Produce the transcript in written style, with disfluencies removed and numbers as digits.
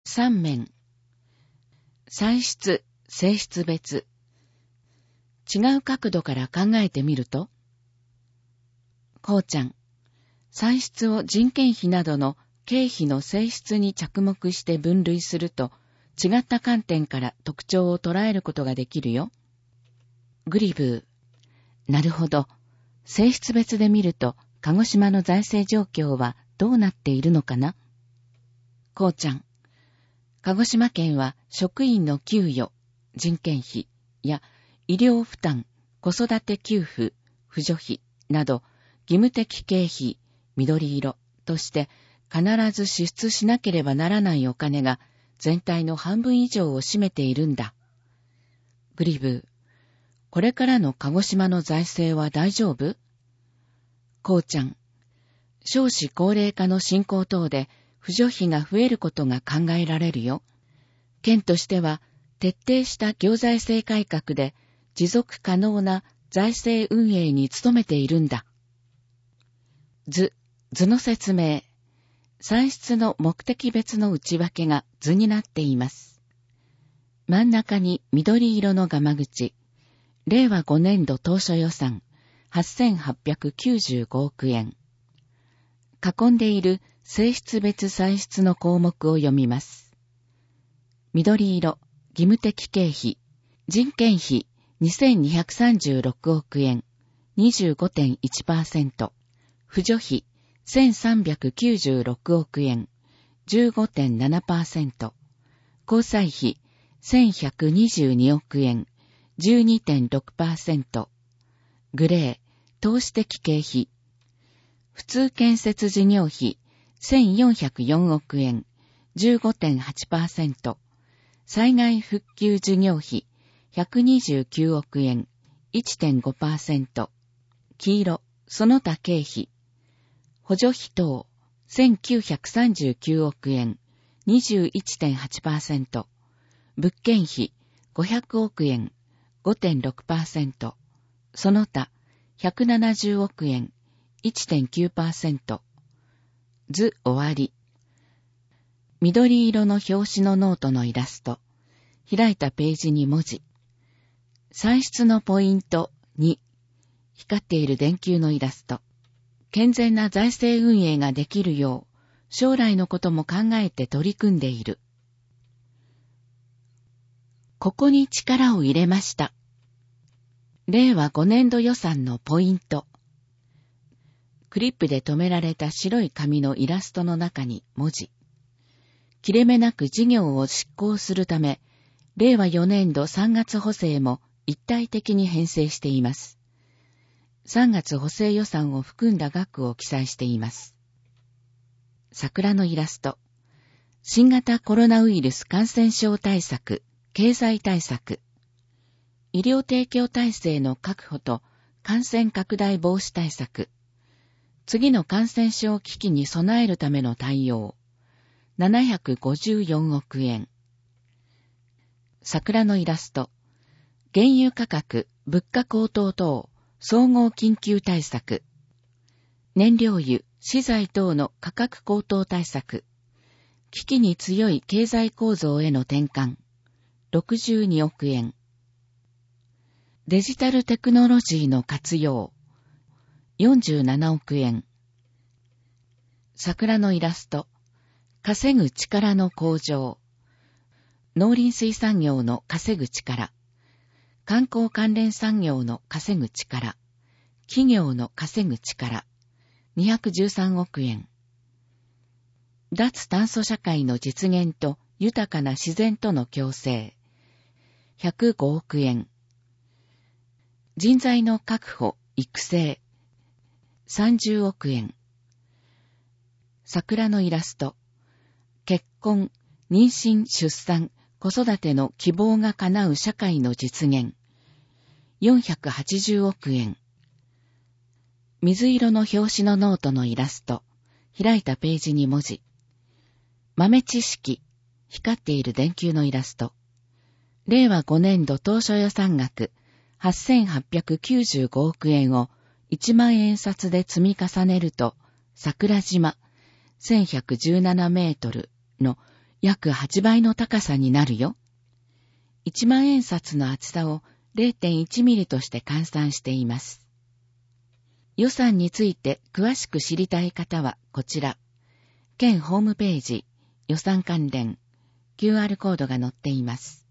3面。材質、性質別。違う角度から考えてみると、こうちゃん、材質を人件費などの経費の性質に着目して分類すると、違った観点から特徴を捉えることができるよ。グリブー、なるほど。性質別で見ると、鹿児島の財政状況はどうなっているのかな。こうちゃん、鹿児島県は職員の給与、人件費や医療負担、子育て給付、扶助費など義務的経費、緑色として必ず支出しなければならないお金が全体の半分以上を占めているんだ。グリブー、これからの鹿児島の財政は大丈夫？こうちゃん、少子高齢化の進行等で扶助費が増えることが考えられるよ。県としては徹底した行財政改革で持続可能な財政運営に努めているんだ。図の説明。歳出の目的別の内訳が図になっています。真ん中に緑色のガマ口。令和5年度当初予算8895億円。囲んでいる性質別歳出の項目を読みます。緑色、義務的経費、人件費2236億円、25.1%、扶助費1396億円、15.7%、交際費1122億円、12.6%、グレー、投資的経費、普通建設事業費1404億円、15.8%、災害復旧事業費129億円、1.5%、黄色、その他経費、補助費等1939億円、21.8%、物件費500億円、5.6%、その他170億円、1.9%。図終わり。緑色の表紙のノートのイラスト。開いたページに文字。歳出のポイント2。光っている電球のイラスト。健全な財政運営ができるよう、将来のことも考えて取り組んでいる。ここに力を入れました。令和5年度予算のポイント。クリップで留められた白い紙のイラストの中に文字。切れ目なく事業を執行するため、令和4年度3月補正も一体的に編成しています。3月補正予算を含んだ額を記載しています。桜のイラスト。新型コロナウイルス感染症対策、経済対策。医療提供体制の確保と感染拡大防止対策。次の感染症危機に備えるための対応。754億円。桜のイラスト。原油価格、物価高騰等、総合緊急対策。燃料油、資材等の価格高騰対策。危機に強い経済構造への転換。62億円。デジタルテクノロジーの活用。47億円。桜のイラスト。稼ぐ力の向上。農林水産業の稼ぐ力。観光関連産業の稼ぐ力。企業の稼ぐ力。213億円。脱炭素社会の実現と豊かな自然との共生。105億円。人材の確保、育成。30億円。桜のイラスト。結婚、妊娠、出産、子育ての希望が叶う社会の実現。480億円。水色の表紙のノートのイラスト。開いたページに文字。豆知識。光っている電球のイラスト。令和5年度当初予算額8895億円を1万円札で積み重ねると、桜島1117メートルの約8倍の高さになるよ。1万円札の厚さを 0.1 ミリとして換算しています。予算について詳しく知りたい方はこちら、県ホームページ、予算関連、QR コードが載っています。